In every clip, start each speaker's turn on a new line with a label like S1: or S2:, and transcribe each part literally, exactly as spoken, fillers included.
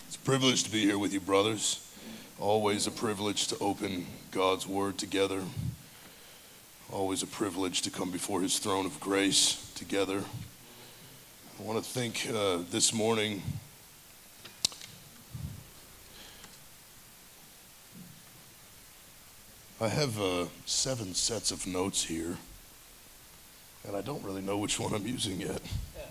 S1: It's a privilege to be here with you, brothers. Always a privilege to open God's Word together. Always a privilege to come before His throne of grace together. I want to think uh, this morning I have uh, seven sets of notes here, and I don't really know which one I'm using yet.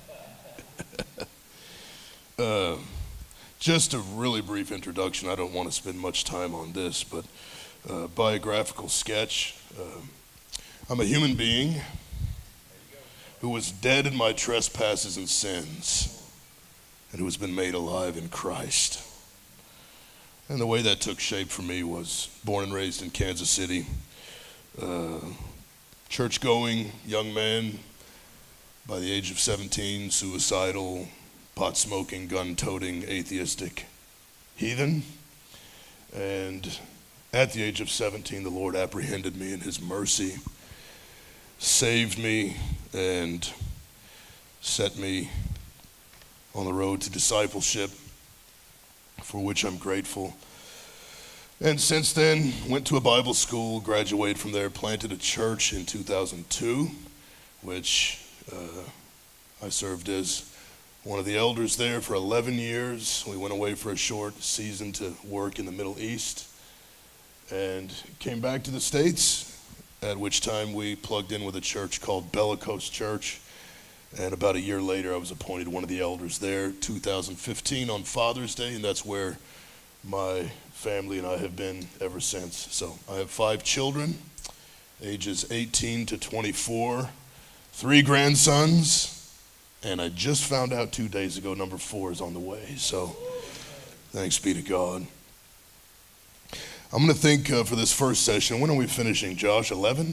S1: uh, just a really brief introduction. I don't want to spend much time on this, but uh, biographical sketch. Uh, I'm a human being who was dead in my trespasses and sins, and who has been made alive in Christ. And the way that took shape for me was born and raised in Kansas City, uh, church-going young man, by the age of seventeen, suicidal, pot-smoking, gun-toting, atheistic heathen. And at the age of seventeen, the Lord apprehended me in His mercy, saved me, and set me on the road to discipleship, for which I'm grateful. And since then, went to a Bible school, graduated from there, planted a church in two thousand two, which uh, I served as one of the elders there for eleven years. We went away for a short season to work in the Middle East and came back to the States, at which time we plugged in with a church called Bellicose Church. And about a year later, I was appointed one of the elders there, two thousand fifteen on Father's Day, and that's where my family and I have been ever since. So I have five children, ages eighteen to twenty-four, three grandsons, and I just found out two days ago number four is on the way. So thanks be to God. I'm going to think uh, for this first session, when are we finishing, Josh, eleven?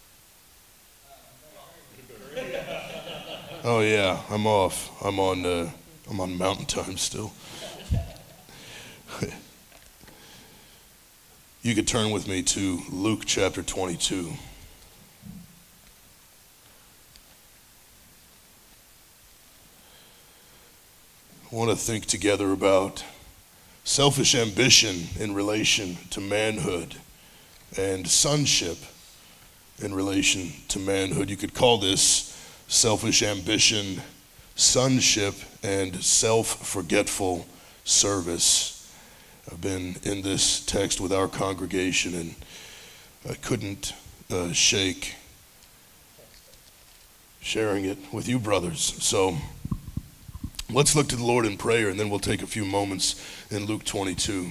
S1: Oh yeah, I'm off. I'm on. Uh, I'm on Mountain Time still. You could turn with me to Luke chapter twenty-two. I want to think together about selfish ambition in relation to manhood and sonship in relation to manhood. You could call this selfish ambition, sonship, and self-forgetful service. I've been in this text with our congregation, and I couldn't uh, shake sharing it with you, brothers. So let's look to the Lord in prayer, and then we'll take a few moments in Luke twenty-two.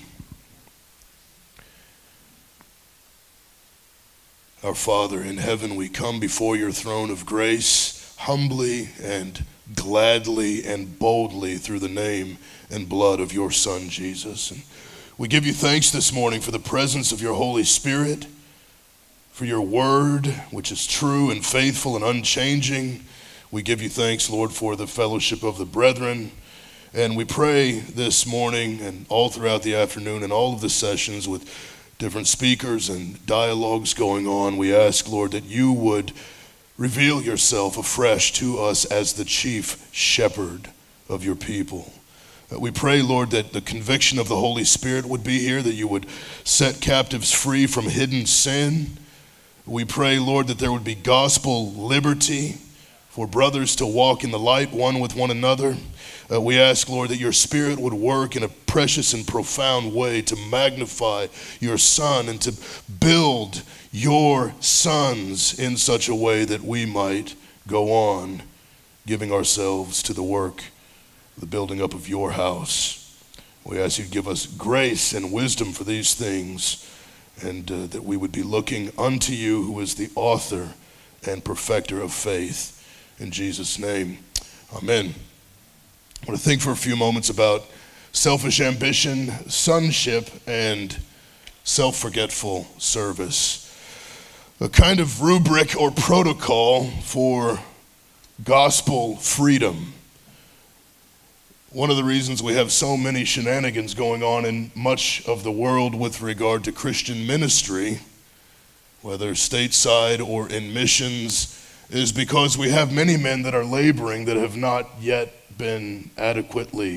S1: Our Father in heaven, we come before your throne of grace, humbly and gladly and boldly through the name and blood of your Son, Jesus. And we give you thanks this morning for the presence of your Holy Spirit, for your word, which is true and faithful and unchanging. We give you thanks, Lord, for the fellowship of the brethren. And we pray this morning and all throughout the afternoon and all of the sessions with different speakers and dialogues going on, we ask, Lord, that you would reveal yourself afresh to us as the chief shepherd of your people. We pray, Lord, that the conviction of the Holy Spirit would be here, that you would set captives free from hidden sin. We pray, Lord, that there would be gospel liberty for brothers to walk in the light one with one another. Uh, we ask, Lord, that your Spirit would work in a precious and profound way to magnify your Son and to build your sons in such a way that we might go on giving ourselves to the work, the building up of your house. We ask you to give us grace and wisdom for these things, and uh, that we would be looking unto you, who is the author and perfecter of faith. In Jesus' name, amen. I want to think for a few moments about selfish ambition, sonship, and self-forgetful service. A kind of rubric or protocol for gospel freedom. One of the reasons we have so many shenanigans going on in much of the world with regard to Christian ministry, whether stateside or in missions, is because we have many men that are laboring that have not yet been adequately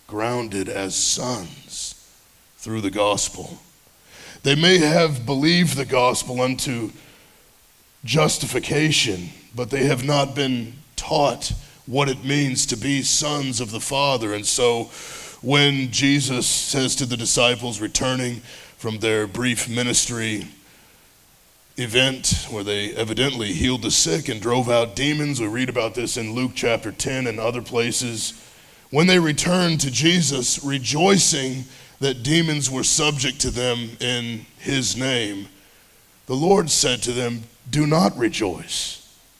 S1: grounded as sons through the gospel. They may have believed the gospel unto justification, but they have not been taught what it means to be sons of the Father. And so when Jesus says to the disciples returning from their brief ministry event where they evidently healed the sick and drove out demons, we read about this in Luke chapter ten and other places. When they returned to Jesus, rejoicing that demons were subject to them in his name, the Lord said to them, "Do not rejoice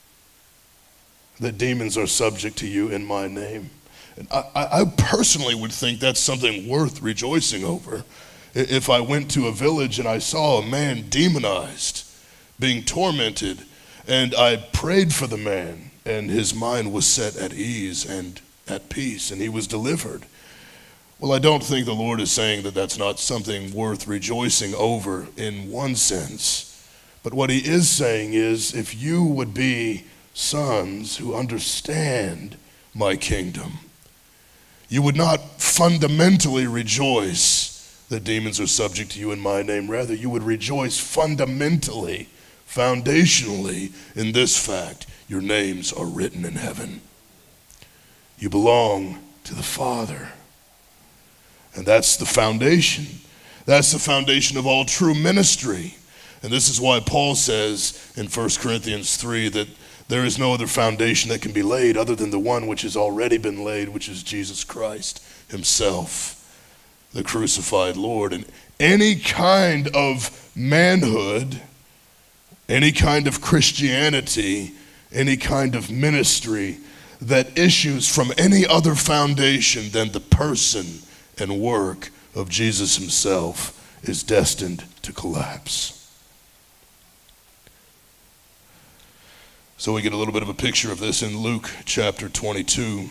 S1: that demons are subject to you in my name." And I, I personally would think that's something worth rejoicing over. If I went to a village and I saw a man demonized, being tormented, and I prayed for the man, and his mind was set at ease and at peace, and he was delivered. Well, I don't think the Lord is saying that that's not something worth rejoicing over in one sense. But what he is saying is, if you would be sons who understand my kingdom, you would not fundamentally rejoice that demons are subject to you in my name. Rather, you would rejoice fundamentally, foundationally in this fact: your names are written in heaven. You belong to the Father. And that's the foundation. That's the foundation of all true ministry. And this is why Paul says in First Corinthians three that there is no other foundation that can be laid other than the one which has already been laid, which is Jesus Christ himself, the crucified Lord. And any kind of manhood, any kind of Christianity, any kind of ministry that issues from any other foundation than the person and work of Jesus himself is destined to collapse. So we get a little bit of a picture of this in Luke chapter twenty-two.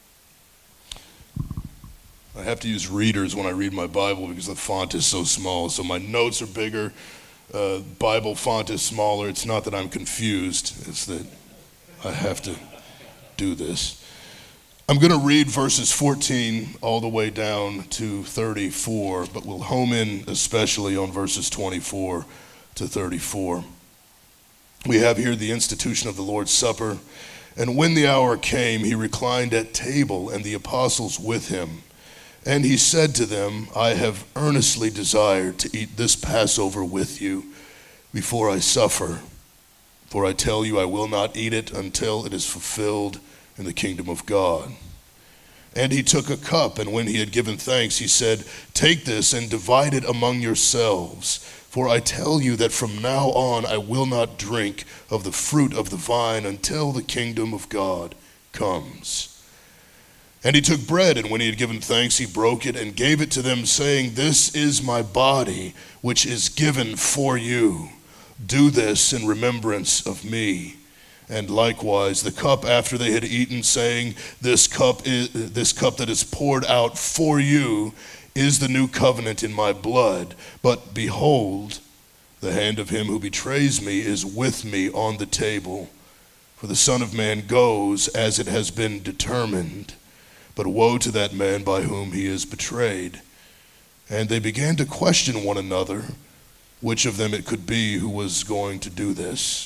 S1: I have to use readers when I read my Bible because the font is so small. So my notes are bigger, uh, Bible font is smaller. It's not that I'm confused, it's that I have to do this. I'm going to read verses fourteen all the way down to thirty-four, but we'll home in especially on verses twenty-four to thirty-four. We have here the institution of the Lord's Supper. And when the hour came, he reclined at table, and the apostles with him. And he said to them, "I have earnestly desired to eat this Passover with you before I suffer. For I tell you, I will not eat it until it is fulfilled in the kingdom of God." And he took a cup, and when he had given thanks, he said, "Take this and divide it among yourselves. For I tell you that from now on I will not drink of the fruit of the vine until the kingdom of God comes." And he took bread, and when he had given thanks, he broke it and gave it to them, saying, "This is my body, which is given for you. Do this in remembrance of me." And likewise the cup after they had eaten, saying, This cup is, this cup that is poured out for you is the new covenant in my blood. But behold, the hand of him who betrays me is with me on the table. For the Son of Man goes as it has been determined, but woe to that man by whom he is betrayed." And they began to question one another which of them it could be who was going to do this.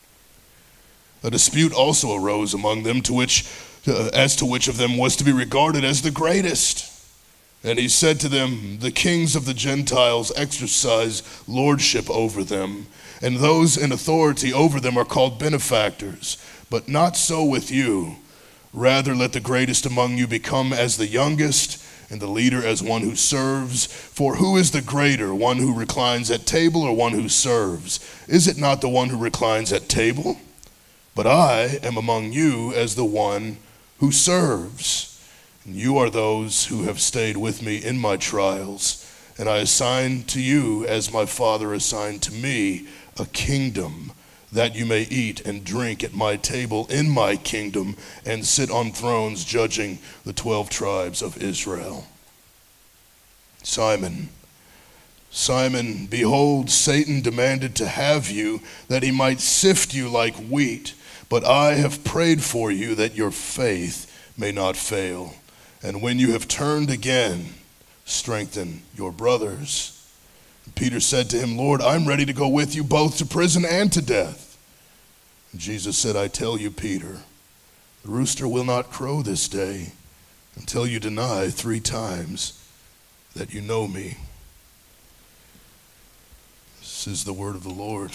S1: A dispute also arose among them to which, uh, as to which of them was to be regarded as the greatest. And he said to them, "The kings of the Gentiles exercise lordship over them, and those in authority over them are called benefactors. But not so with you. Rather, let the greatest among you become as the youngest, and the leader as one who serves. For who is the greater, one who reclines at table or one who serves? Is it not the one who reclines at table? But I am among you as the one who serves. And you are those who have stayed with me in my trials, and I assign to you, as my Father assigned to me, a kingdom, that you may eat and drink at my table in my kingdom, and sit on thrones judging the twelve tribes of Israel. Simon, Simon, behold, Satan demanded to have you, that he might sift you like wheat. But I have prayed for you that your faith may not fail. And when you have turned again, strengthen your brothers." Peter said to him, "Lord, I'm ready to go with you both to prison and to death." And Jesus said, "I tell you, Peter, the rooster will not crow this day until you deny three times that you know me." This is the word of the Lord.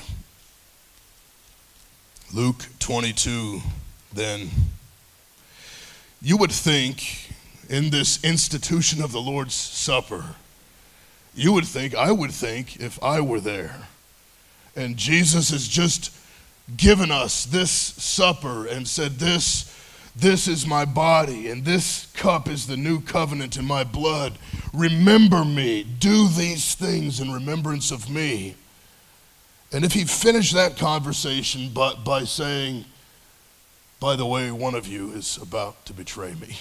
S1: Luke twenty-two, then. You would think in this institution of the Lord's Supper, you would think, I would think, if I were there, and Jesus has just given us this supper and said, this, this is my body, and this cup is the new covenant in my blood. Remember me. Do these things in remembrance of me. And if he finished that conversation by, by saying, by the way, one of you is about to betray me,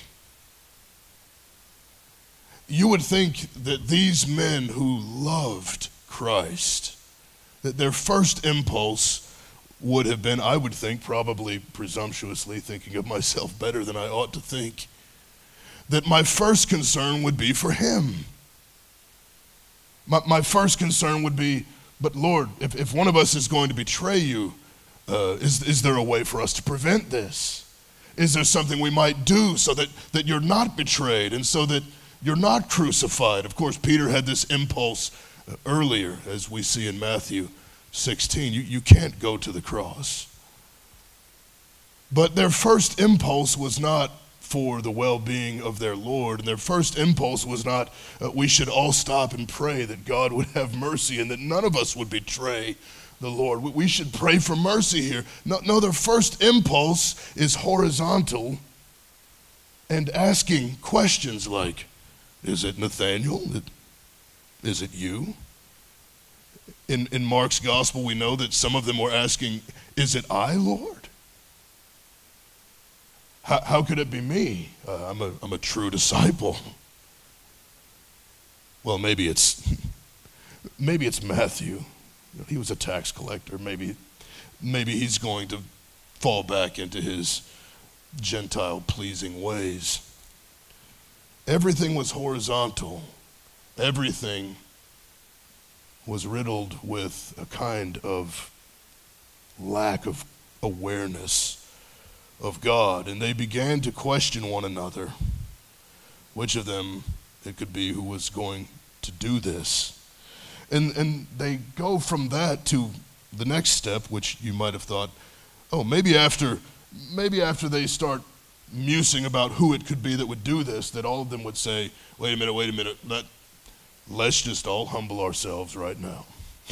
S1: you would think that these men who loved Christ, that their first impulse would have been, I would think, probably presumptuously thinking of myself better than I ought to think, that my first concern would be for him. My, my first concern would be, but Lord, if, if one of us is going to betray you, uh, is, is there a way for us to prevent this? Is there something we might do so that, that you're not betrayed and so that you're not crucified? Of course, Peter had this impulse uh, earlier, as we see in Matthew sixteen. You, you can't go to the cross. But their first impulse was not for the well-being of their Lord. And their first impulse was not, uh, we should all stop and pray that God would have mercy and that none of us would betray the Lord. We, we should pray for mercy here. No, no, their first impulse is horizontal and asking questions like, is it Nathaniel? Is it you? In, in Mark's gospel, we know that some of them were asking, is it I, Lord? How, how could it be me? Uh, I'm a, I'm a true disciple. Well, maybe it's, maybe it's Matthew. He was a tax collector. Maybe, maybe he's going to fall back into his Gentile-pleasing ways. Everything was horizontal. Everything was riddled with a kind of lack of awareness of God. And they began to question one another, which of them it could be who was going to do this. And, and they go from that to the next step, which you might have thought, oh, maybe after, maybe after they start musing about who it could be that would do this, that all of them would say, wait a minute, wait a minute, let, let's just all humble ourselves right now.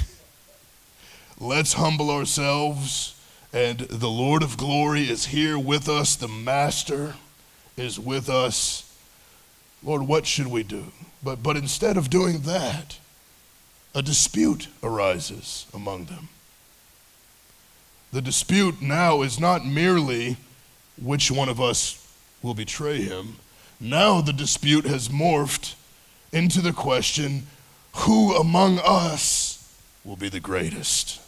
S1: Let's humble ourselves, and the Lord of glory is here with us. The Master is with us. Lord, what should we do? But, but instead of doing that, a dispute arises among them. The dispute now is not merely which one of us will betray him. Now the dispute has morphed into the question, who among us will be the greatest?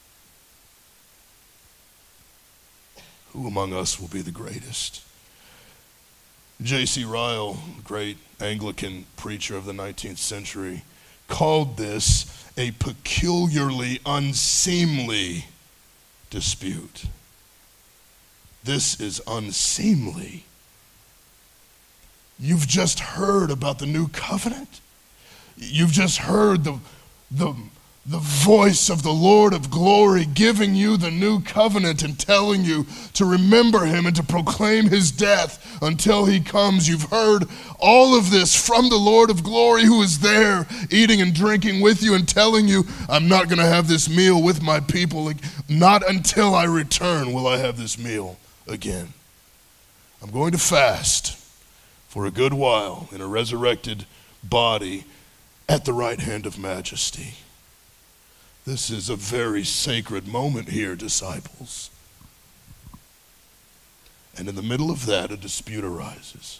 S1: Who among us will be the greatest? J C Ryle, great Anglican preacher of the nineteenth century, called this a peculiarly unseemly dispute. This is unseemly. You've just heard about the new covenant. You've just heard the, the, the voice of the Lord of glory giving you the new covenant and telling you to remember him and to proclaim his death until he comes. You've heard all of this from the Lord of glory who is there eating and drinking with you and telling you, I'm not going to have this meal with my people. Not until I return will I have this meal again. I'm going to fast for a good while in a resurrected body at the right hand of majesty. This is a very sacred moment here, disciples. And in the middle of that, a dispute arises.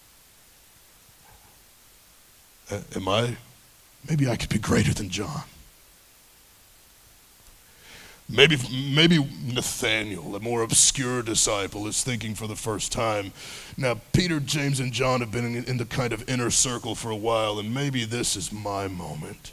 S1: Uh, am I, maybe I could be greater than John. Maybe, maybe Nathaniel, a more obscure disciple, is thinking for the first time, now Peter, James, and John have been in, in the kind of inner circle for a while, and maybe this is my moment.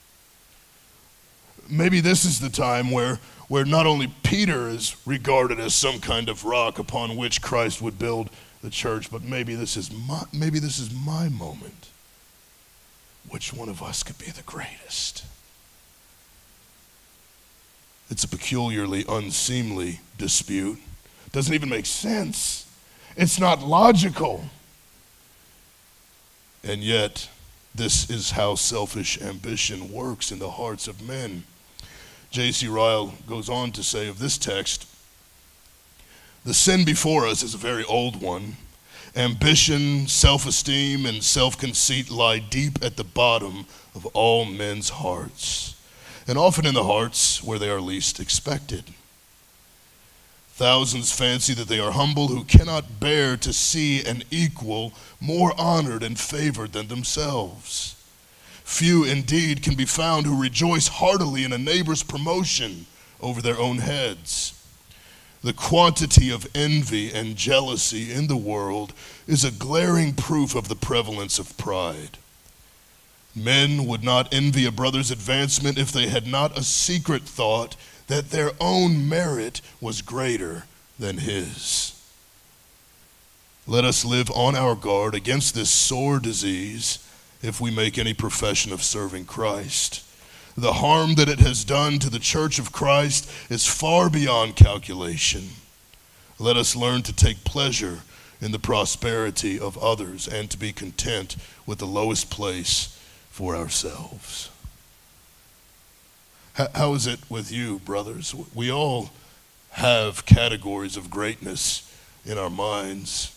S1: Maybe this is the time where, where not only Peter is regarded as some kind of rock upon which Christ would build the church, but maybe this is my, maybe this is my moment. Which one of us could be the greatest? It's a peculiarly unseemly dispute. Doesn't even make sense. It's not logical. And yet, this is how selfish ambition works in the hearts of men. J C Ryle goes on to say of this text, the sin before us is a very old one. Ambition, self-esteem, and self-conceit lie deep at the bottom of all men's hearts, and often in the hearts where they are least expected. Thousands fancy that they are humble who cannot bear to see an equal more honored and favored than themselves. Few indeed can be found who rejoice heartily in a neighbor's promotion over their own heads. The quantity of envy and jealousy in the world is a glaring proof of the prevalence of pride. Men would not envy a brother's advancement if they had not a secret thought that their own merit was greater than his. Let us live on our guard against this sore disease if we make any profession of serving Christ. The harm that it has done to the church of Christ is far beyond calculation. Let us learn to take pleasure in the prosperity of others and to be content with the lowest place for ourselves. How is it with you, brothers? We all have categories of greatness in our minds.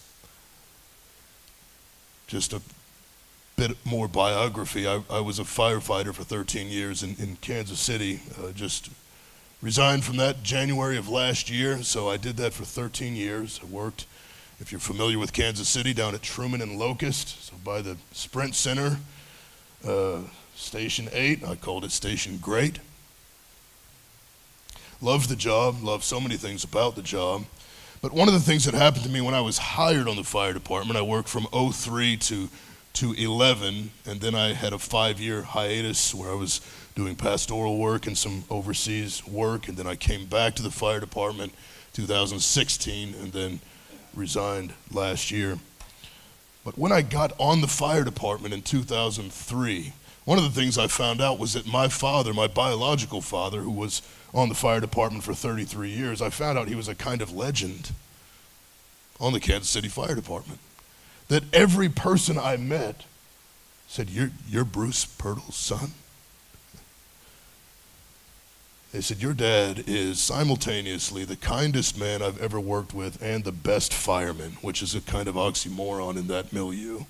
S1: Just a bit more biography. I, I was a firefighter for thirteen years in, in Kansas City. Uh, just resigned from that January of last year, so I did that for thirteen years. I worked, if you're familiar with Kansas City, down at Truman and Locust, so by the Sprint Center, uh, Station eight. I called it Station Great. Loved the job, loved so many things about the job. But one of the things that happened to me when I was hired on the fire department, I worked from oh three to to eleven, and then I had a five-year hiatus where I was doing pastoral work and some overseas work, and then I came back to the fire department two thousand sixteen and then resigned last year. But when I got on the fire department in two thousand three, one of the things I found out was that my father, my biological father, who was on the fire department for thirty-three years, I found out he was a kind of legend on the Kansas City Fire Department. That every person I met said, you're, you're Bruce Pirtle's son? They said, your dad is simultaneously the kindest man I've ever worked with and the best fireman, which is a kind of oxymoron in that milieu.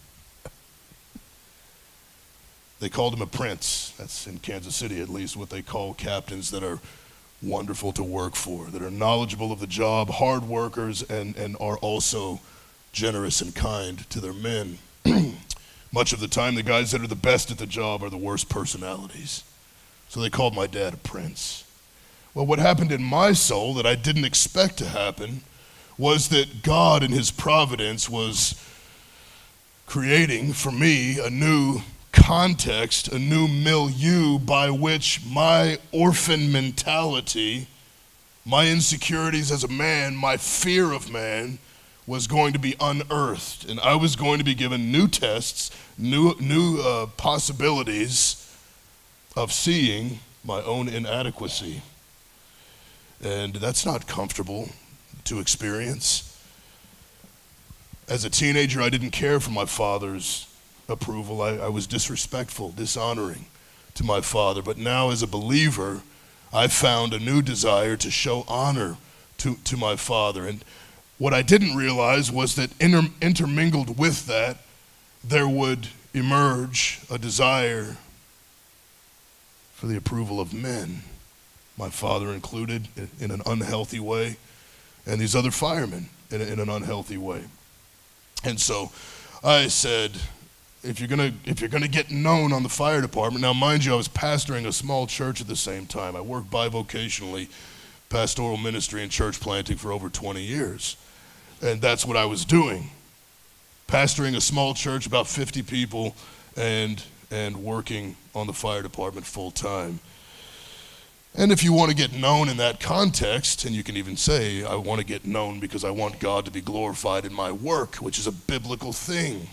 S1: They called him a prince. That's in Kansas City, at least, what they call captains that are wonderful to work for, that are knowledgeable of the job, hard workers, and, and are also generous and kind to their men. Much of the time, the guys that are the best at the job are the worst personalities. So they called my dad a prince. Well, what happened in my soul that I didn't expect to happen was that God in his providence was creating for me a new context, a new milieu by which my orphan mentality, my insecurities as a man, my fear of man, was going to be unearthed, and I was going to be given new tests, new new uh, possibilities of seeing my own inadequacy. And that's not comfortable to experience. As a teenager, I didn't care for my father's approval. I, I was disrespectful, dishonoring to my father. But now as a believer, I found a new desire to show honor to, to my father. And what I didn't realize was that inter- intermingled with that, there would emerge a desire for the approval of men, my father included, in an unhealthy way, and these other firemen in, in an unhealthy way. And so I said, if you're gonna if you're gonna get known on the fire department, now mind you, I was pastoring a small church at the same time. I worked bivocationally pastoral ministry and church planting for over twenty years. And that's what I was doing. Pastoring a small church, about fifty people, and and working on the fire department full time. And if you want to get known in that context, and you can even say, I want to get known because I want God to be glorified in my work, which is a biblical thing.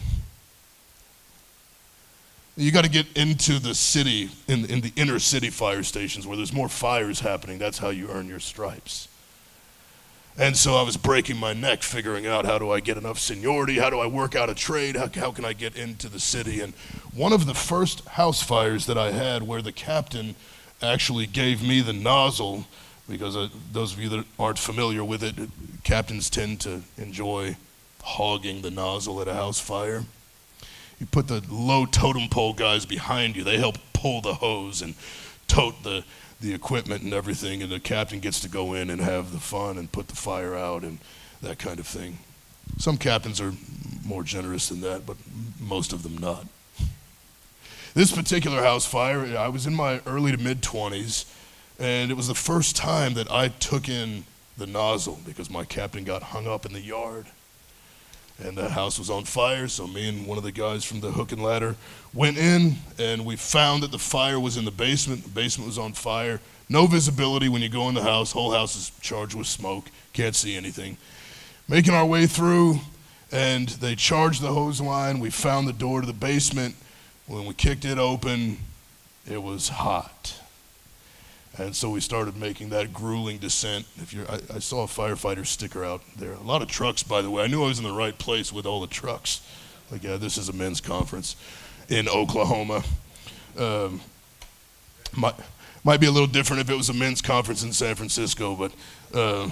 S1: You got to get into the city, in, in the inner city fire stations where there's more fires happening. That's how you earn your stripes. And so I was breaking my neck figuring out, how do I get enough seniority? How do I work out a trade? How, how can I get into the city? And one of the first house fires that I had, where the captain actually gave me the nozzle, because uh, those of you that aren't familiar with it, captains tend to enjoy hogging the nozzle at a house fire. You put the low totem pole guys behind you. They help pull the hose and tote the, the equipment and everything, and the captain gets to go in and have the fun and put the fire out and that kind of thing. Some captains are more generous than that, but most of them not. This particular house fire, I was in my early to mid-twenties, and it was the first time that I took in the nozzle because my captain got hung up in the yard. And that house was on fire, so me and one of the guys from the hook and ladder went in, and we found that the fire was in the basement. The basement was on fire. No visibility when you go in the house. Whole house is charged with smoke. Can't see anything. Making our way through, and they charged the hose line. We found the door to the basement. When we kicked it open, it was hot. And so we started making that grueling descent. If you're, I, I saw a firefighter sticker out there. A lot of trucks, by the way. I knew I was in the right place with all the trucks. Like, yeah, this is a men's conference in Oklahoma. Um, might, might be a little different if it was a men's conference in San Francisco, but uh,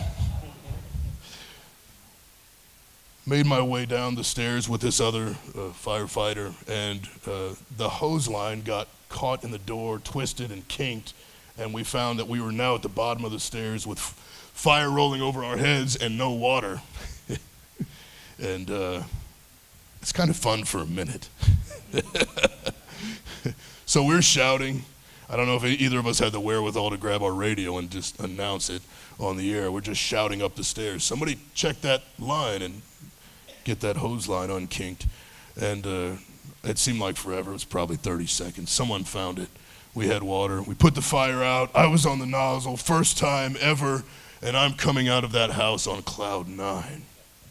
S1: made my way down the stairs with this other uh, firefighter, and uh, the hose line got caught in the door, twisted and kinked. And we found that we were now at the bottom of the stairs with f- fire rolling over our heads and no water. and uh, it's kind of fun for a minute. So we're shouting. I don't know if either of us had the wherewithal to grab our radio and just announce it on the air. We're just shouting up the stairs. Somebody check that line and get that hose line unkinked. And uh, it seemed like forever. It was probably thirty seconds. Someone found it. We had water. We put the fire out. I was on the nozzle, first time ever, and I'm coming out of that house on cloud nine.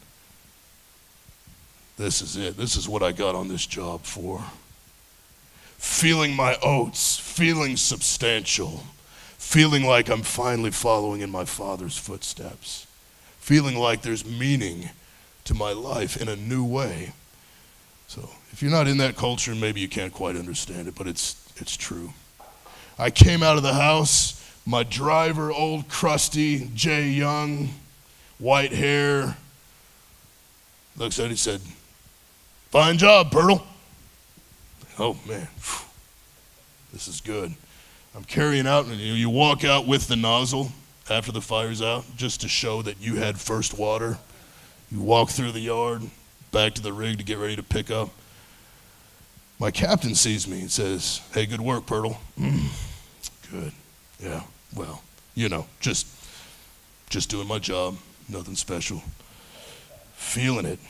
S1: This is it. This is what I got on this job for. Feeling my oats, feeling substantial, feeling like I'm finally following in my Father's footsteps, feeling like there's meaning to my life in a new way. So if you're not in that culture, maybe you can't quite understand it, but it's it's true. I came out of the house, my driver, old crusty Jay Young, white hair, looks at it, he said, "Fine job, Pirtle." Oh man, this is good. I'm carrying out, and you, you walk out with the nozzle after the fire's out, just to show that you had first water. You walk through the yard, back to the rig to get ready to pick up. My captain sees me and says, "Hey, good work, Pirtle." Mm, good. Yeah, well, you know, just just doing my job, nothing special. Feeling it.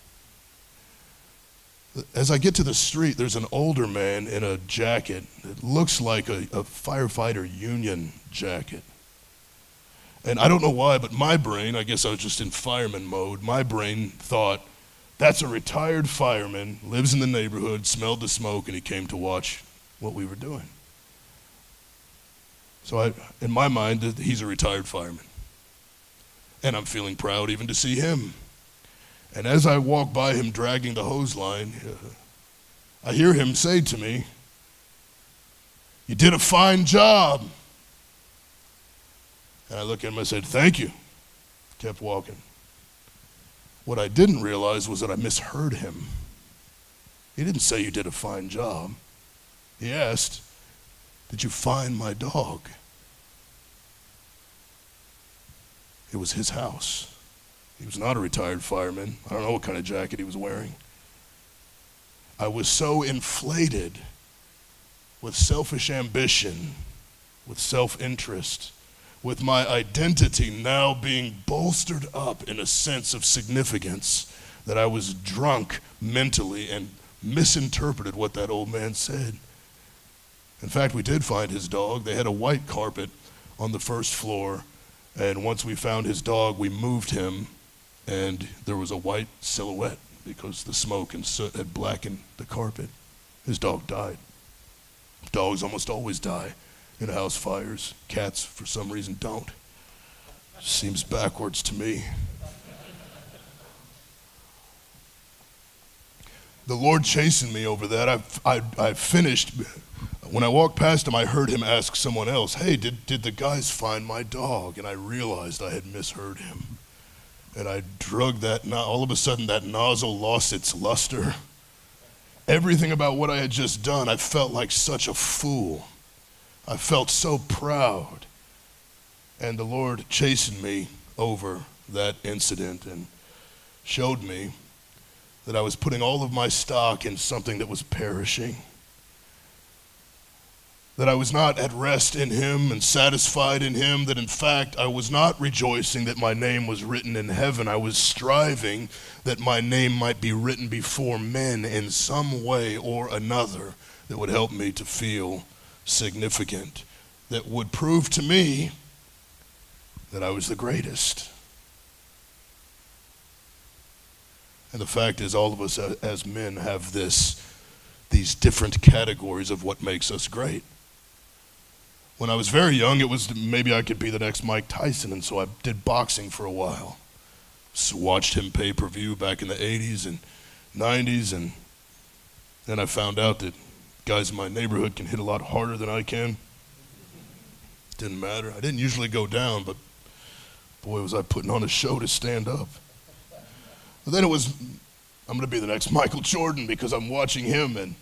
S1: As I get to the street, there's an older man in a jacket that looks like a, a firefighter union jacket. And I don't know why, but my brain, I guess I was just in fireman mode, my brain thought, that's a retired fireman, lives in the neighborhood, smelled the smoke, and he came to watch what we were doing. So I, in my mind, he's a retired fireman. And I'm feeling proud even to see him. And as I walk by him dragging the hose line, uh, I hear him say to me, "You did a fine job." And I look at him and I said, "Thank you." Kept walking. What I didn't realize was that I misheard him. He didn't say, "You did a fine job." He asked, "Did you find my dog?" It was his house. He was not a retired fireman. I don't know what kind of jacket he was wearing. I was so inflated with selfish ambition, with self-interest, with my identity now being bolstered up in a sense of significance, that I was drunk mentally and misinterpreted what that old man said. In fact, we did find his dog. They had a white carpet on the first floor, and once we found his dog, we moved him, and there was a white silhouette because the smoke and soot had blackened the carpet. His dog died. Dogs almost always die in house fires. Cats, for some reason, don't. Seems backwards to me. The Lord chastened me over that. I, I, I finished. When I walked past him, I heard him ask someone else, hey, did, did the guys find my dog? And I realized I had misheard him. And I drug that, no- all of a sudden that nozzle lost its luster. Everything about what I had just done, I felt like such a fool. I felt so proud. And the Lord chastened me over that incident and showed me that I was putting all of my stock in something that was perishing. That I was not at rest in him and satisfied in him, that in fact I was not rejoicing that my name was written in heaven. I was striving that my name might be written before men in some way or another that would help me to feel significant, that would prove to me that I was the greatest. And the fact is, all of us as men have this, these different categories of what makes us great. When I was very young, it was maybe I could be the next Mike Tyson, and so I did boxing for a while. So watched him pay-per-view back in the eighties and nineties, and then I found out that guys in my neighborhood can hit a lot harder than I can. Didn't matter. I didn't usually go down, but boy, was I putting on a show to stand up. But then it was, I'm going to be the next Michael Jordan because I'm watching him, and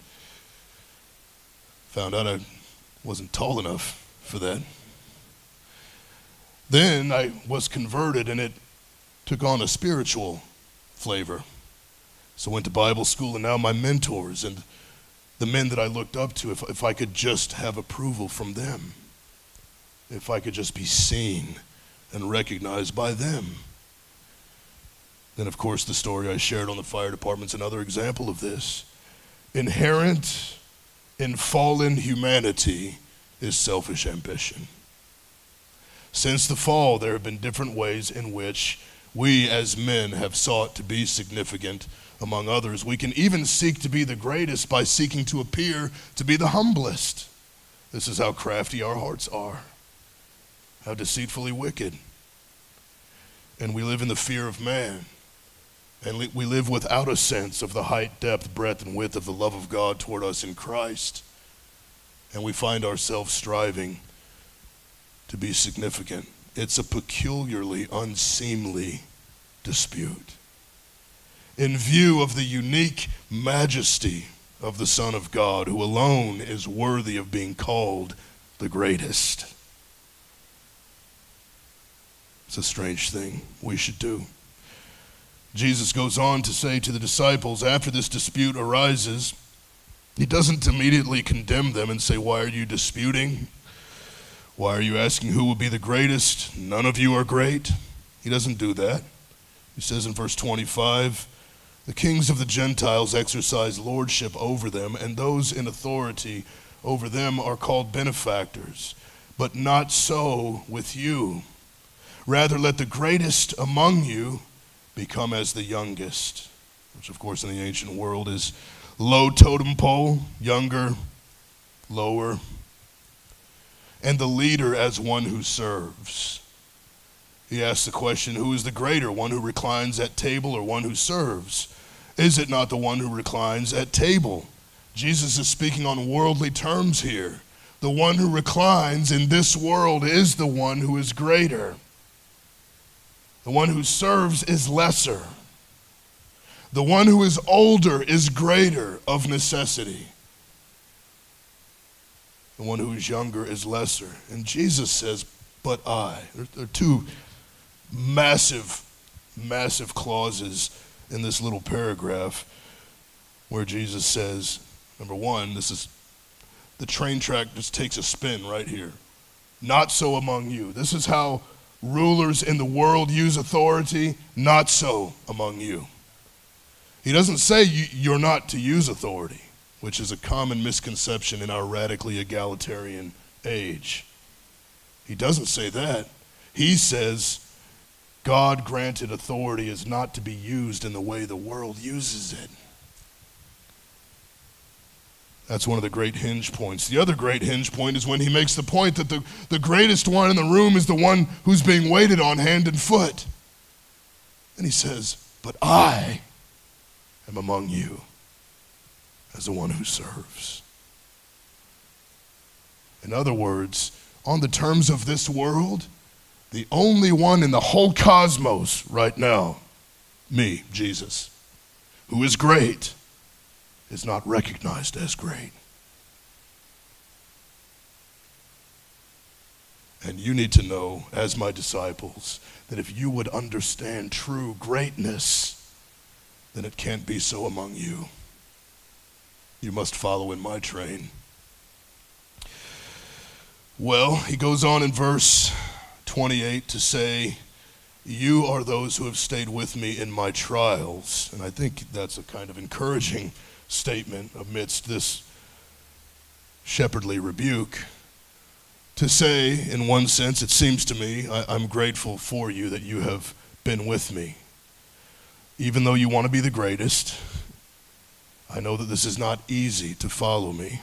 S1: found out I wasn't tall enough for that. Then I was converted, and it took on a spiritual flavor. So I went to Bible school, and now my mentors and the men that I looked up to, if, if I could just have approval from them, if I could just be seen and recognized by them. Then, of course, the story I shared on the fire department's another example of this. Inherent in fallen humanity is selfish ambition. Since the fall, there have been different ways in which we as men have sought to be significant among others. We can even seek to be the greatest by seeking to appear to be the humblest. This is how crafty our hearts are, how deceitfully wicked. And we live in the fear of man. And we live without a sense of the height, depth, breadth, and width of the love of God toward us in Christ. And we find ourselves striving to be significant. It's a peculiarly unseemly dispute. In view of the unique majesty of the Son of God, who alone is worthy of being called the greatest. It's a strange thing we should do. Jesus goes on to say to the disciples, after this dispute arises, he doesn't immediately condemn them and say, why are you disputing? Why are you asking who will be the greatest? None of you are great. He doesn't do that. He says in verse twenty-five, the kings of the Gentiles exercise lordship over them, and those in authority over them are called benefactors. But not so with you. Rather, let the greatest among you become as the youngest, which of course in the ancient world is low totem pole, younger, lower, and the leader as one who serves. He asks the question, who is the greater, one who reclines at table or one who serves? Is it not the one who reclines at table? Jesus is speaking on worldly terms here. The one who reclines in this world is the one who is greater. The one who serves is lesser. The one who is older is greater of necessity. The one who is younger is lesser. And Jesus says, but I. There are two massive, massive clauses in this little paragraph where Jesus says, number one, this is, the train track just takes a spin right here. Not so among you. This is how rulers in the world use authority. Not so among you. He doesn't say you're not to use authority, which is a common misconception in our radically egalitarian age. He doesn't say that. He says God granted authority is not to be used in the way the world uses it. That's one of the great hinge points. The other great hinge point is when he makes the point that the, the greatest one in the room is the one who's being waited on hand and foot. And he says, but I am among you as the one who serves. In other words, on the terms of this world, the only one in the whole cosmos right now, me, Jesus, who is great, is not recognized as great. And you need to know, as my disciples, that if you would understand true greatness, then it can't be so among you. You must follow in my train. Well, he goes on in verse twenty-eight to say, you are those who have stayed with me in my trials. And I think that's a kind of encouraging statement amidst this shepherdly rebuke. To say, in one sense, it seems to me, I, I'm grateful for you that you have been with me. Even though you want to be the greatest, I know that this is not easy to follow me.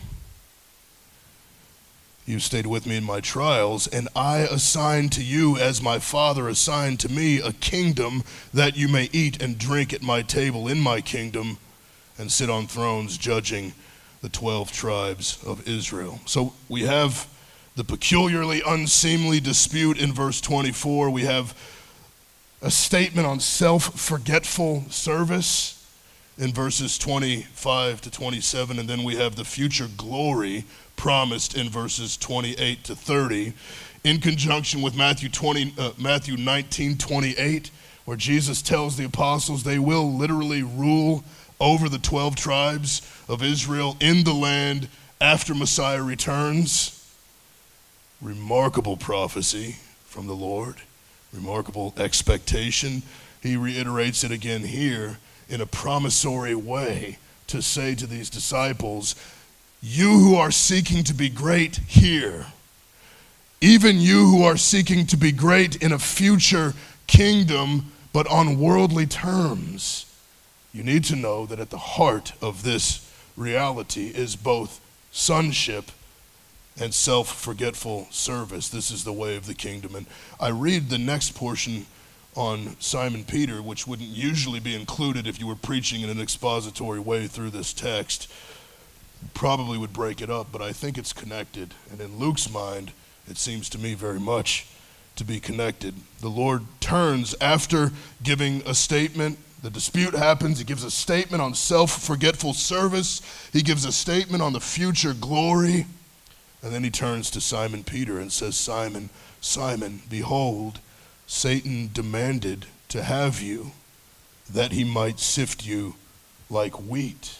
S1: You stayed with me in my trials, and I assigned to you, as my Father assigned to me, a kingdom that you may eat and drink at my table in my kingdom and sit on thrones judging the twelve tribes of Israel. So we have the peculiarly unseemly dispute in verse twenty-four. We have a statement on self-forgetful service in verses twenty-five to twenty-seven, and then we have the future glory promised in verses twenty-eight to thirty, in conjunction with Matthew twenty, uh, Matthew nineteen twenty-eight, where Jesus tells the apostles they will literally rule over the twelve tribes of Israel in the land after Messiah returns. Remarkable prophecy from the Lord, remarkable expectation. He reiterates it again here in a promissory way to say to these disciples, you who are seeking to be great here, even you who are seeking to be great in a future kingdom, but on worldly terms, you need to know that at the heart of this reality is both sonship and self-forgetful service. This is the way of the kingdom. And I read the next portion on Simon Peter, which wouldn't usually be included if you were preaching in an expository way through this text. Probably would break it up, but I think it's connected. And in Luke's mind, it seems to me very much to be connected. The Lord turns after giving a statement. The dispute happens. He gives a statement on self-forgetful service. He gives a statement on the future glory. And then he turns to Simon Peter and says, Simon, Simon, behold, Satan demanded to have you that he might sift you like wheat.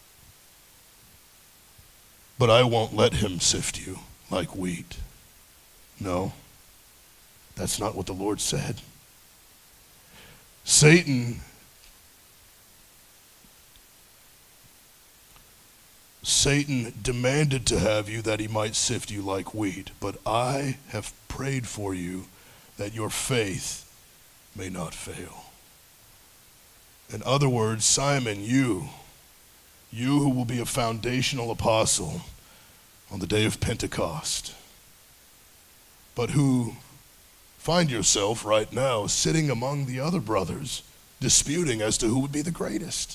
S1: But I won't let him sift you like wheat. No, that's not what the Lord said. Satan Satan demanded to have you that he might sift you like wheat, but I have prayed for you that your faith may not fail. In other words, Simon, you, you who will be a foundational apostle on the day of Pentecost, but who find yourself right now sitting among the other brothers, disputing as to who would be the greatest.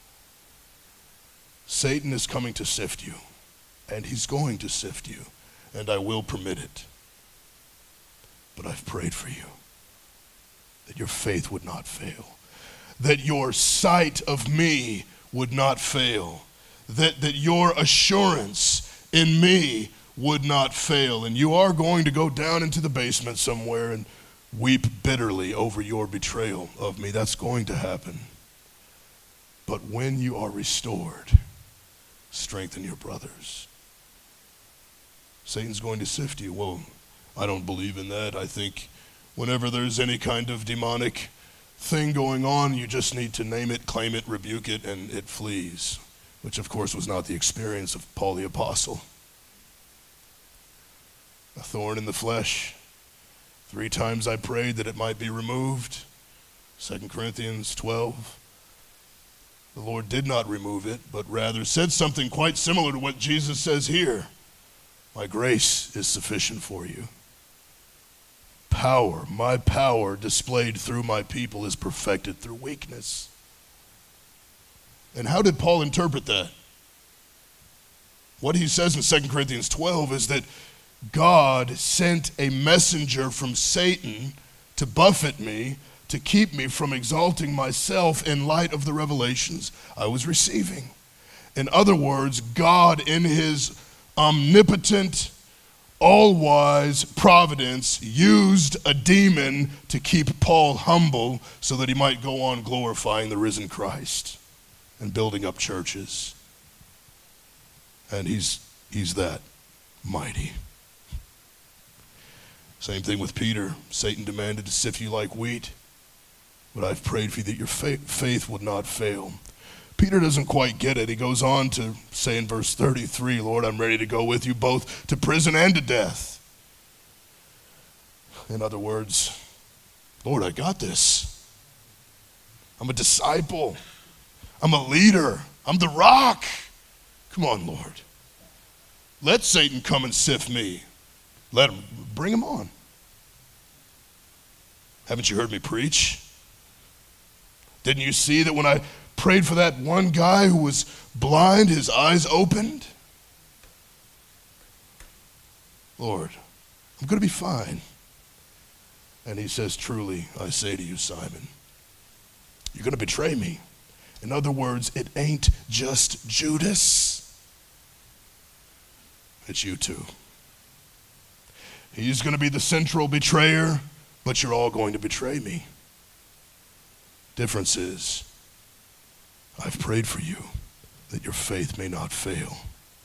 S1: Satan is coming to sift you, and he's going to sift you, and I will permit it. But I've prayed for you that your faith would not fail, that your sight of me would not fail, that, that your assurance in me would not fail. And you are going to go down into the basement somewhere and weep bitterly over your betrayal of me. That's going to happen. But when you are restored, strengthen your brothers. Satan's going to sift you. Well, I don't believe in that. I think whenever there's any kind of demonic thing going on, you just need to name it, claim it, rebuke it, and it flees, which of course was not the experience of Paul the Apostle. A thorn in the flesh. Three times I prayed that it might be removed. Second Corinthians twelve. The Lord did not remove it, but rather said something quite similar to what Jesus says here. My grace is sufficient for you. Power, my power displayed through my people is perfected through weakness. And how did Paul interpret that? What he says in Second Corinthians twelve is that God sent a messenger from Satan to buffet me, to keep me from exalting myself in light of the revelations I was receiving. In other words, God in his omnipotent, all-wise providence used a demon to keep Paul humble so that he might go on glorifying the risen Christ and building up churches. And he's, he's that mighty. Same thing with Peter. Satan demanded to sift you like wheat, but I've prayed for you that your faith would not fail. Peter doesn't quite get it. He goes on to say in verse thirty-three, Lord, I'm ready to go with you both to prison and to death. In other words, Lord, I got this. I'm a disciple. I'm a leader. I'm the rock. Come on, Lord. Let Satan come and sift me. Let him, bring him on. Haven't you heard me preach? Didn't you see that when I prayed for that one guy who was blind, his eyes opened? Lord, I'm going to be fine. And he says, truly, I say to you, Simon, you're going to betray me. In other words, it ain't just Judas. It's you too. He's going to be the central betrayer, but you're all going to betray me. Difference is, I've prayed for you that your faith may not fail.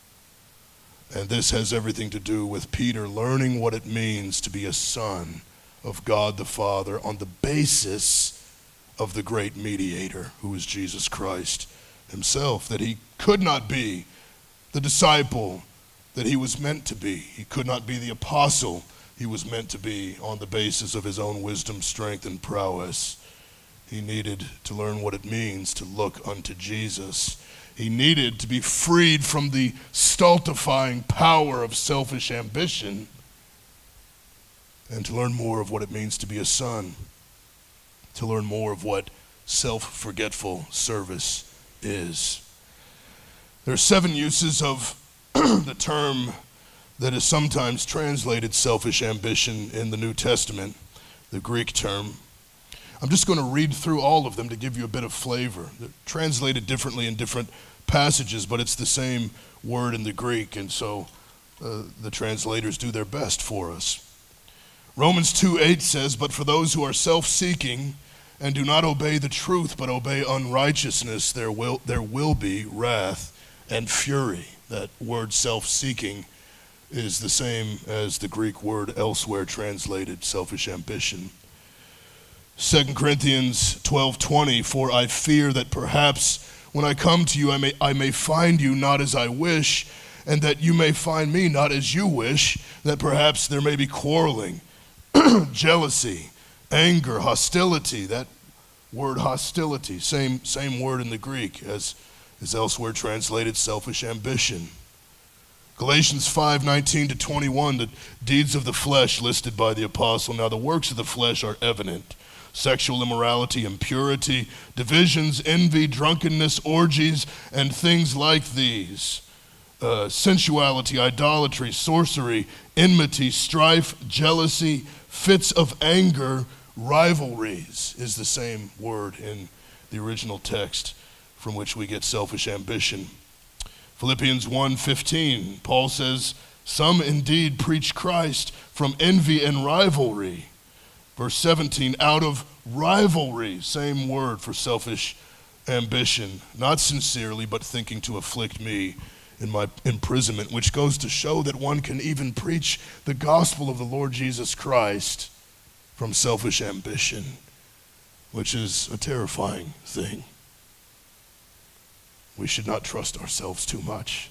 S1: And this has everything to do with Peter learning what it means to be a son of God the Father on the basis of the great mediator who is Jesus Christ himself, that he could not be the disciple that he was meant to be. He could not be the apostle he was meant to be on the basis of his own wisdom, strength, and prowess. He needed to learn what it means to look unto Jesus. He needed to be freed from the stultifying power of selfish ambition and to learn more of what it means to be a son, to learn more of what self-forgetful service is. There are seven uses of the term that is sometimes translated selfish ambition in the New Testament, the Greek term. I'm just going to read through all of them to give you a bit of flavor. They're translated differently in different passages, but it's the same word in the Greek, and so uh, the translators do their best for us. Romans two eight says, but for those who are self-seeking and do not obey the truth but obey unrighteousness, there will, there will be wrath and fury. That word self-seeking is the same as the Greek word elsewhere translated selfish ambition. Second Corinthians twelve twenty, for I fear that perhaps when I come to you I may, I may find you not as I wish, and that you may find me not as you wish, that perhaps there may be quarreling, jealousy, anger, hostility. That word hostility, same, same word in the Greek as is elsewhere translated selfish ambition. Galatians five nineteen to twenty-one, the deeds of the flesh listed by the apostle. Now the works of the flesh are evident: sexual immorality, impurity, divisions, envy, drunkenness, orgies, and things like these. Uh, sensuality, idolatry, sorcery, enmity, strife, jealousy, fits of anger, rivalries is the same word in the original text from which we get selfish ambition. Philippians one fifteen, Paul says, some indeed preach Christ from envy and rivalry. Verse seventeen, out of rivalry, same word for selfish ambition, not sincerely, but thinking to afflict me in my imprisonment, which goes to show that one can even preach the gospel of the Lord Jesus Christ from selfish ambition, which is a terrifying thing. We should not trust ourselves too much.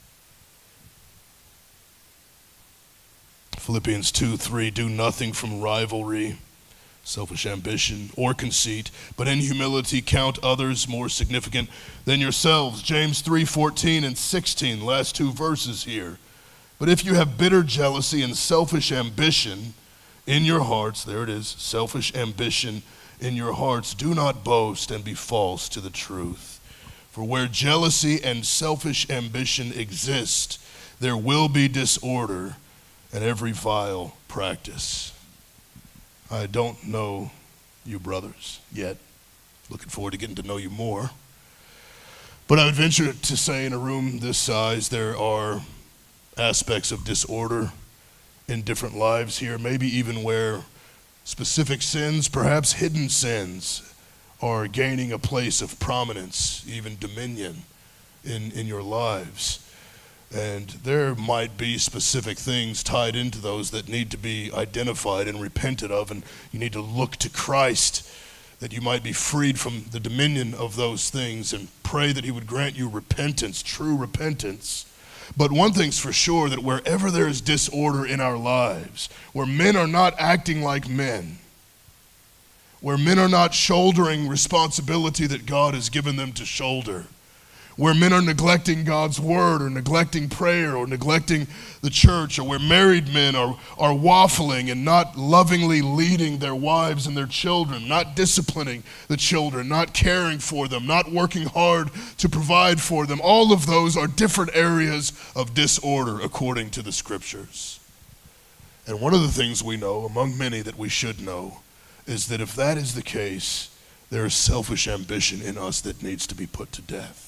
S1: Philippians two three, do nothing from rivalry, selfish ambition, or conceit, but in humility count others more significant than yourselves. James three fourteen and sixteen, last two verses here. But if you have bitter jealousy and selfish ambition in your hearts, there it is, selfish ambition in your hearts, do not boast and be false to the truth. For where jealousy and selfish ambition exist, there will be disorder and every vile practice. I don't know you brothers yet. Looking forward to getting to know you more. But I would venture to say in a room this size, there are aspects of disorder in different lives here, maybe even where specific sins, perhaps hidden sins, are gaining a place of prominence, even dominion in, in your lives. And there might be specific things tied into those that need to be identified and repented of, and you need to look to Christ that you might be freed from the dominion of those things, and pray that he would grant you repentance, true repentance. But one thing's for sure, that wherever there is disorder in our lives, where men are not acting like men, where men are not shouldering responsibility that God has given them to shoulder, where men are neglecting God's word or neglecting prayer or neglecting the church, or where married men are, are waffling and not lovingly leading their wives and their children, not disciplining the children, not caring for them, not working hard to provide for them. All of those are different areas of disorder according to the scriptures. And one of the things we know, among many that we should know, is that if that is the case, there is selfish ambition in us that needs to be put to death.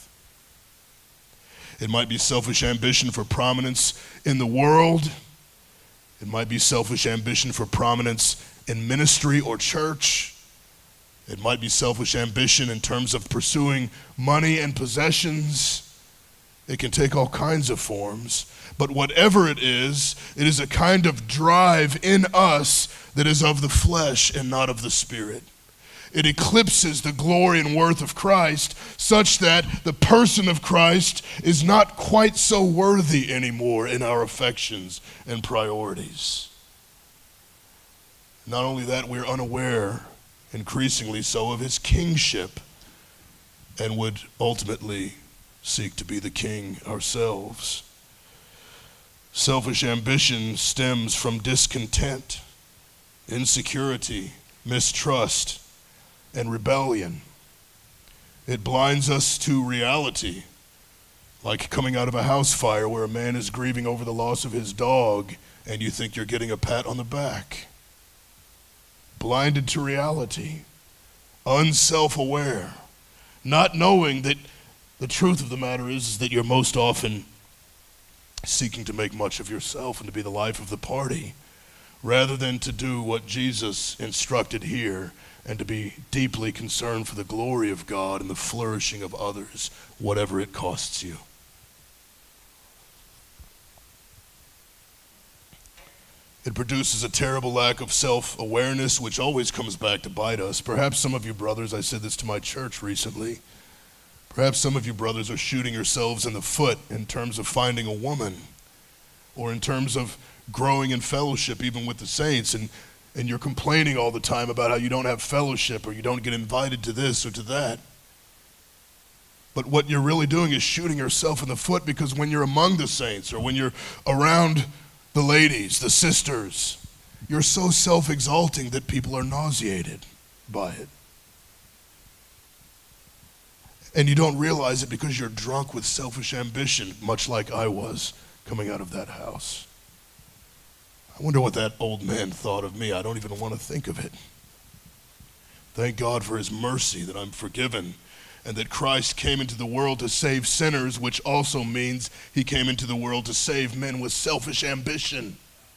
S1: It might be selfish ambition for prominence in the world. It might be selfish ambition for prominence in ministry or church. It might be selfish ambition in terms of pursuing money and possessions. It can take all kinds of forms. But whatever it is, it is a kind of drive in us that is of the flesh and not of the spirit. It eclipses the glory and worth of Christ, such that the person of Christ is not quite so worthy anymore in our affections and priorities. Not only that, we're unaware, increasingly so, of his kingship, and would ultimately seek to be the king ourselves. Selfish ambition stems from discontent, insecurity, mistrust, and rebellion. It blinds us to reality, like coming out of a house fire where a man is grieving over the loss of his dog and you think you're getting a pat on the back. Blinded to reality, unself-aware, not knowing that the truth of the matter is, is that you're most often seeking to make much of yourself and to be the life of the party, rather than to do what Jesus instructed here, and to be deeply concerned for the glory of God and the flourishing of others, whatever it costs you. It produces a terrible lack of self-awareness, which always comes back to bite us. Perhaps some of you brothers, I said this to my church recently, perhaps some of you brothers are shooting yourselves in the foot in terms of finding a woman, or in terms of growing in fellowship even with the saints, and and you're complaining all the time about how you don't have fellowship or you don't get invited to this or to that. But what you're really doing is shooting yourself in the foot, because when you're among the saints or when you're around the ladies, the sisters, you're so self-exalting that people are nauseated by it. And you don't realize it because you're drunk with selfish ambition, much like I was coming out of that house. I wonder what that old man thought of me. I don't even want to think of it. Thank God for his mercy that I'm forgiven, and that Christ came into the world to save sinners, which also means he came into the world to save men with selfish ambition.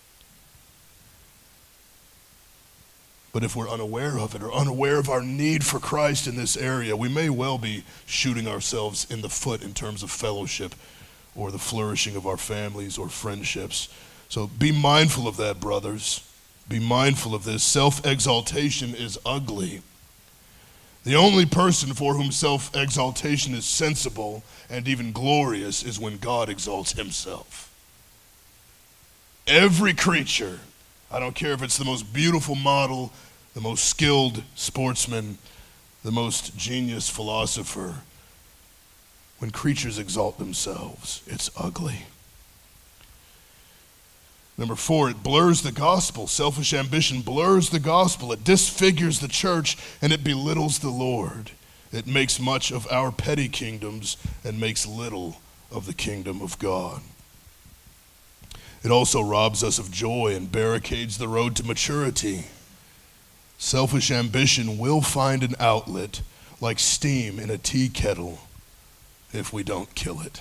S1: But if we're unaware of it, or unaware of our need for Christ in this area, we may well be shooting ourselves in the foot in terms of fellowship or the flourishing of our families or friendships. So be mindful of that, brothers. Be mindful of this. Self-exaltation is ugly. The only person for whom self-exaltation is sensible and even glorious is when God exalts himself. Every creature, I don't care if it's the most beautiful model, the most skilled sportsman, the most genius philosopher, when creatures exalt themselves, it's ugly. Number four, it blurs the gospel. Selfish ambition blurs the gospel. It disfigures the church and it belittles the Lord. It makes much of our petty kingdoms and makes little of the kingdom of God. It also robs us of joy and barricades the road to maturity. Selfish ambition will find an outlet like steam in a tea kettle if we don't kill it.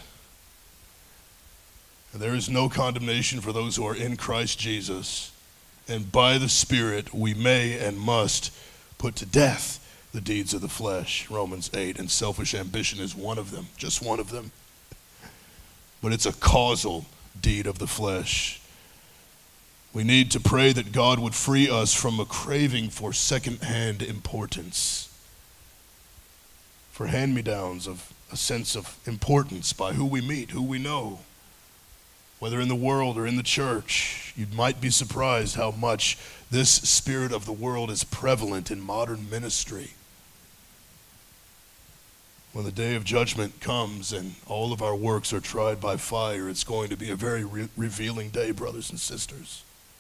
S1: And there is no condemnation for those who are in Christ Jesus, and by the Spirit we may and must put to death the deeds of the flesh, Romans eight, and selfish ambition is one of them, just one of them. But it's a causal deed of the flesh. We need to pray that God would free us from a craving for second-hand importance, for hand-me-downs of a sense of importance by who we meet, who we know. Whether in the world or in the church, you might be surprised how much this spirit of the world is prevalent in modern ministry. When the day of judgment comes and all of our works are tried by fire, it's going to be a very re- revealing day, brothers and sisters.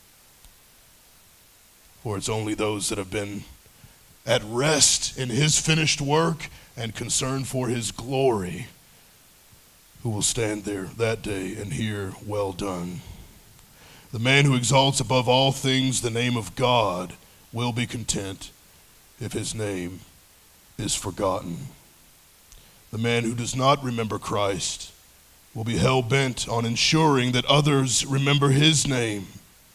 S1: For it's only those that have been at rest in his finished work and concerned for his glory who will stand there that day and hear, well done. The man who exalts above all things the name of God will be content if his name is forgotten. The man who does not remember Christ will be hell-bent on ensuring that others remember his name.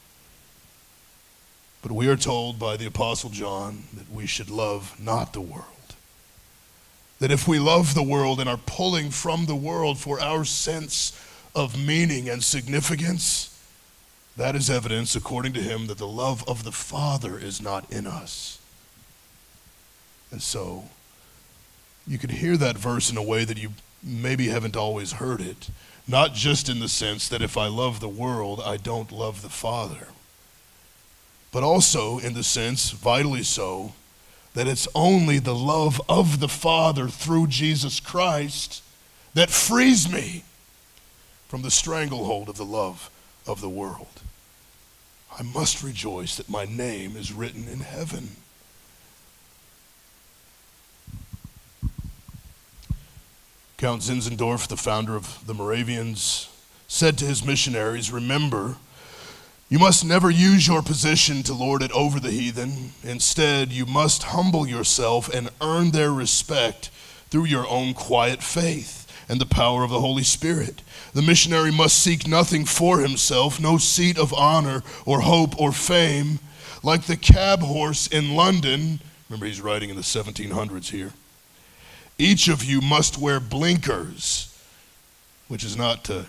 S1: But we are told by the Apostle John that we should love not the world. That if we love the world and are pulling from the world for our sense of meaning and significance, that is evidence, according to him, that the love of the Father is not in us. And so, you can hear that verse in a way that you maybe haven't always heard it. Not just in the sense that if I love the world, I don't love the Father. But also in the sense, vitally so, that it's only the love of the Father through Jesus Christ that frees me from the stranglehold of the love of the world. I must rejoice that my name is written in heaven. Count Zinzendorf, the founder of the Moravians, said to his missionaries, remember, you must never use your position to lord it over the heathen. Instead, you must humble yourself and earn their respect through your own quiet faith and the power of the Holy Spirit. The missionary must seek nothing for himself, no seat of honor or hope or fame. Like the cab horse in London, remember he's writing in the seventeen hundreds here, each of you must wear blinkers, which is not to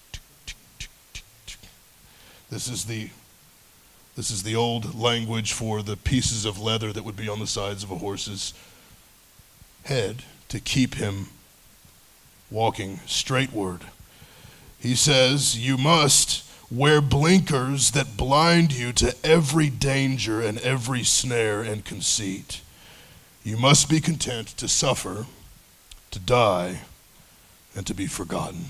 S1: This is the this is the old language for the pieces of leather that would be on the sides of a horse's head to keep him walking straightward. He says, you must wear blinkers that blind you to every danger and every snare and conceit. You must be content to suffer, to die, and to be forgotten.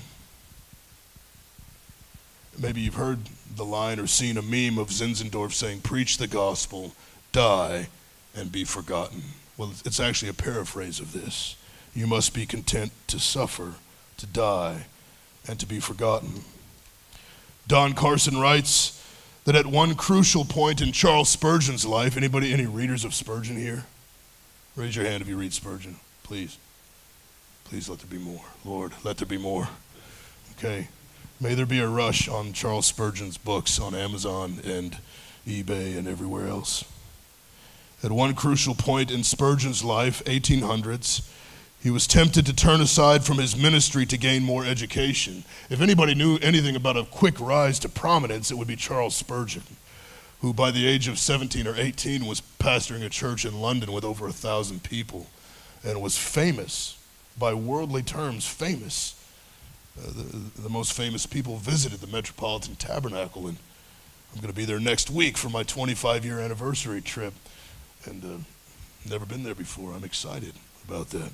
S1: Maybe you've heard the line or seen a meme of Zinzendorf saying, preach the gospel, die, and be forgotten. Well, it's actually a paraphrase of this. You must be content to suffer, to die, and to be forgotten. Don Carson writes that at one crucial point in Charles Spurgeon's life, anybody, any readers of Spurgeon here? Raise your hand if you read Spurgeon, please. Please let there be more. Lord, let there be more. Okay. May there be a rush on Charles Spurgeon's books on Amazon and eBay and everywhere else. At one crucial point in Spurgeon's life, eighteen hundreds, He was tempted to turn aside from his ministry to gain more education. If anybody knew anything about a quick rise to prominence, it would be Charles Spurgeon, who by the age of seventeen or eighteen was pastoring a church in London with over a thousand people and was famous, by worldly terms, famous. Uh, the, the most famous people visited the Metropolitan Tabernacle, and I'm going to be there next week for my twenty-five year anniversary trip, and uh, never been there before. I'm excited about that.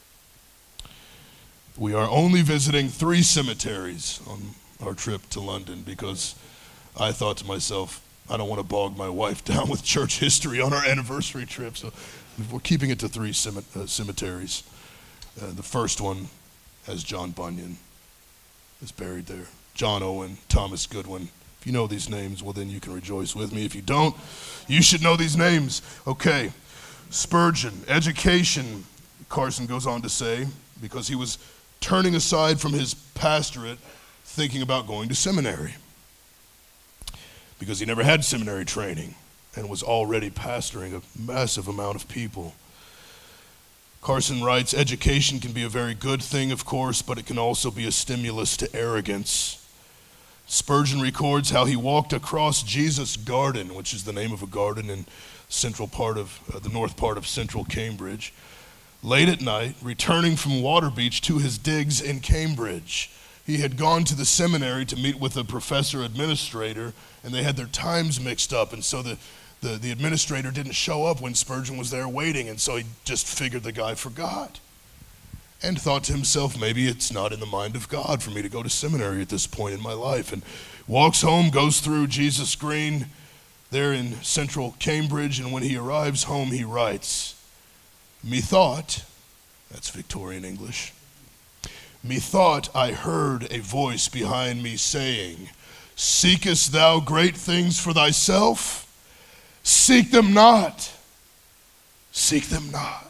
S1: We are only visiting three cemeteries on our trip to London because I thought to myself, I don't want to bog my wife down with church history on our anniversary trip, so we're keeping it to three cemeteries. Uh, the first one has John Bunyan, is buried there. John Owen, Thomas Goodwin. If you know these names, well then you can rejoice with me. If you don't, you should know these names. Okay, Spurgeon, education, Carson goes on to say, because he was turning aside from his pastorate, thinking about going to seminary, because he never had seminary training and was already pastoring a massive amount of people. Carson writes, education can be a very good thing, of course, but it can also be a stimulus to arrogance. Spurgeon records how he walked across Jesus' Garden, which is the name of a garden in central part of uh, the north part of central Cambridge, late at night, returning from Waterbeach to his digs in Cambridge. He had gone to the seminary to meet with a professor administrator, and they had their times mixed up, and so the, the, the administrator didn't show up when Spurgeon was there waiting, and so he just figured the guy forgot and thought to himself, maybe it's not in the mind of God for me to go to seminary at this point in my life, and walks home, goes through Jesus Green there in central Cambridge, and when he arrives home, he writes, Methought, that's Victorian English, methought I heard a voice behind me saying, seekest thou great things for thyself? Seek them not. Seek them not.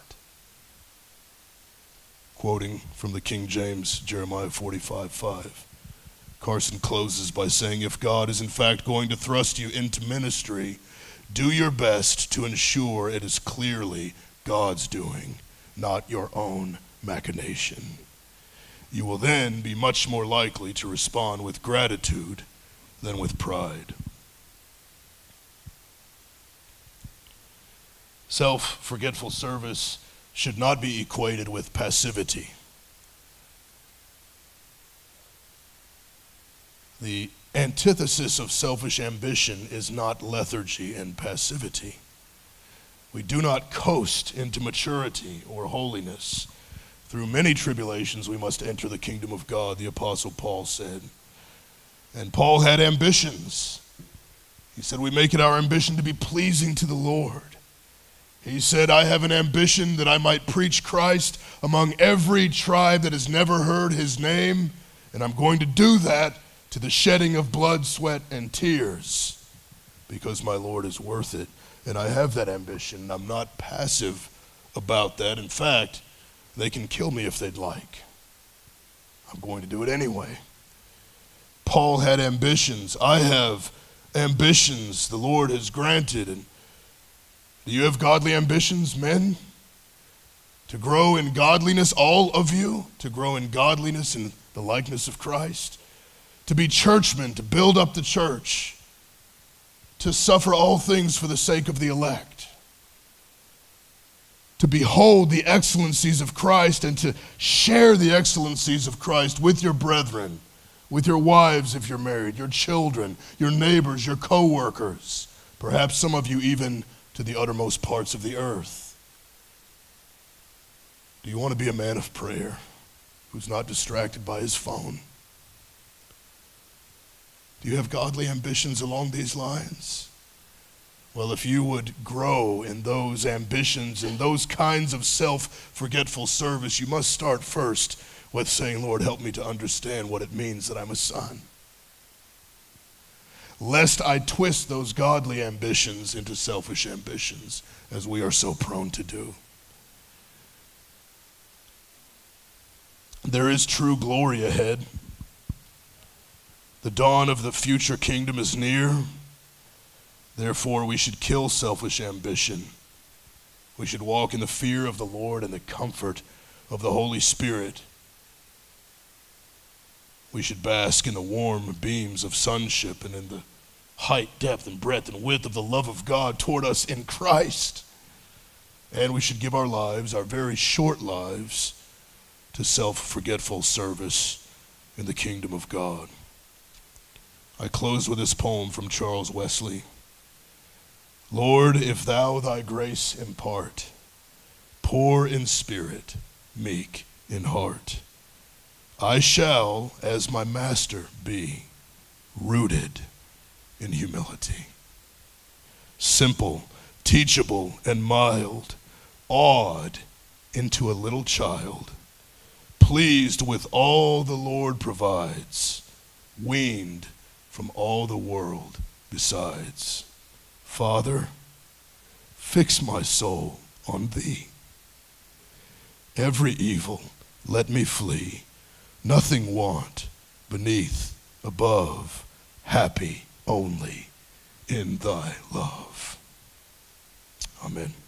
S1: Quoting from the King James, Jeremiah forty-five five. Carson closes by saying, if God is in fact going to thrust you into ministry, do your best to ensure it is clearly God's doing, not your own machination. You will then be much more likely to respond with gratitude than with pride. Self-forgetful service should not be equated with passivity. The antithesis of selfish ambition is not lethargy and passivity. We do not coast into maturity or holiness. Through many tribulations we must enter the kingdom of God, the Apostle Paul said. And Paul had ambitions. He said, we make it our ambition to be pleasing to the Lord. He said, I have an ambition that I might preach Christ among every tribe that has never heard his name, and I'm going to do that to the shedding of blood, sweat, and tears, because my Lord is worth it. And I have that ambition, and I'm not passive about that. In fact, they can kill me if they'd like. I'm going to do it anyway. Paul had ambitions. I have ambitions the Lord has granted. And do you have godly ambitions, men? To grow in godliness, all of you, to grow in godliness in the likeness of Christ, to be churchmen, to build up the church, to suffer all things for the sake of the elect, to behold the excellencies of Christ and to share the excellencies of Christ with your brethren, with your wives if you're married, your children, your neighbors, your co-workers, perhaps some of you even to the uttermost parts of the earth. Do you want to be a man of prayer who's not distracted by his phone? Do you have godly ambitions along these lines? Well, if you would grow in those ambitions and those kinds of self-forgetful service, you must start first with saying, Lord, help me to understand what it means that I'm a son. Lest I twist those godly ambitions into selfish ambitions, as we are so prone to do. There is true glory ahead. The dawn of the future kingdom is near. Therefore, we should kill selfish ambition. We should walk in the fear of the Lord and the comfort of the Holy Spirit. We should bask in the warm beams of sonship and in the height, depth, and breadth and width of the love of God toward us in Christ. And we should give our lives, our very short lives, to self-forgetful service in the kingdom of God. I close with this poem from Charles Wesley. Lord, if thou thy grace impart, poor in spirit, meek in heart, I shall, as my master, be rooted in humility. Simple, teachable, and mild, awed into a little child, pleased with all the Lord provides, weaned from all the world besides. Father, fix my soul on thee. Every evil let me flee, nothing want, beneath, above, happy only in thy love. Amen.